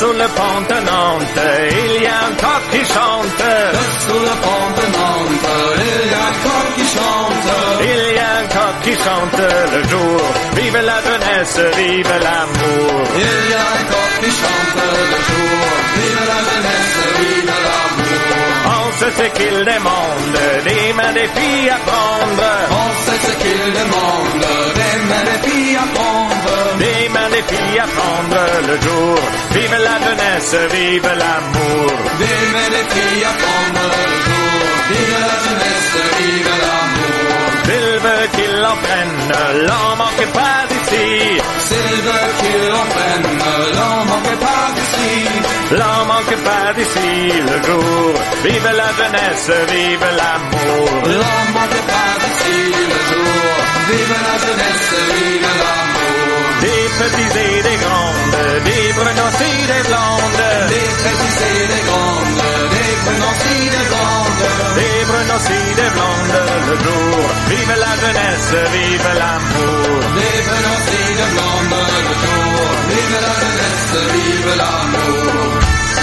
Dessous le pont de Nantes, il y a un coq qui chante. Dessous le pont de Nantes, il y a un coq qui chante. Il y a un coq qui chante le jour. Vive la jeunesse, vive l'amour. Il y a un coq qui chante le jour. Vive la jeunesse, vive l'amour. On sait ce qu'il demande, des mains des filles à prendre. On sait ce qu'il demande, des mains des filles à prendre. Des mains des filles à prendre le jour. Vive la jeunesse, vive l'amour. Des mains des filles à prendre le jour. Vive la jeunesse, vive l'amour. S'il veut qu'il en prenne, l'en manque pas d'ici. S'il veut qu'il en prenne, l'en manque pas d'ici. L'en manque pas d'ici le jour. Vive la jeunesse, vive l'amour. L'en manque pas d'ici le jour. Vive la jeunesse, vive l'amour. Des petits et des grandes, des brunes et des blondes. Des petits et des grandes, des brunes et des blondes. Des brunes et des blondes le jour. Vive la jeunesse, vive l'amour. Des brunes et des blondes le jour. Vive la jeunesse, vive l'amour.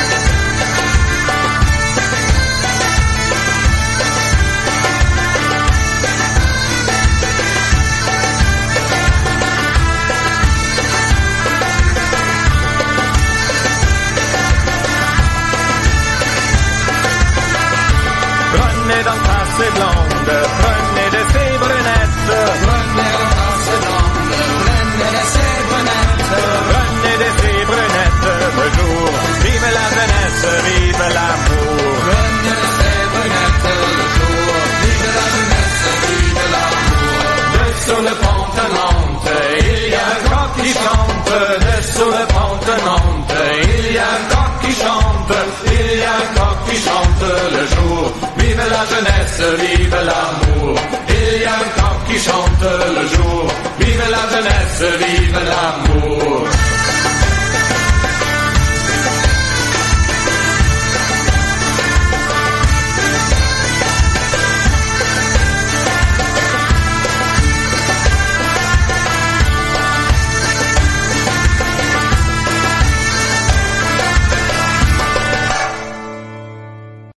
Prenez dans ta ces blondes, prenez de ces brunettes. Prenez dans ta ces blondes, prenez de ces brunettes. Prenez de ces brunettes le jour. Vive la jeunesse, vive l'amour. Prenez de ces brunettes le jour. Vive la jeunesse, vive l'amour. Dessous le pont de Nantes, il y a un coq qui chante. Dessous le pont de Nantes, il y a un coq qui chante. Il y a un coq qui chante le jour. Vive la jeunesse, vive l'amour. Il y a un coq qui chante le jour. Vive la jeunesse, vive l'amour.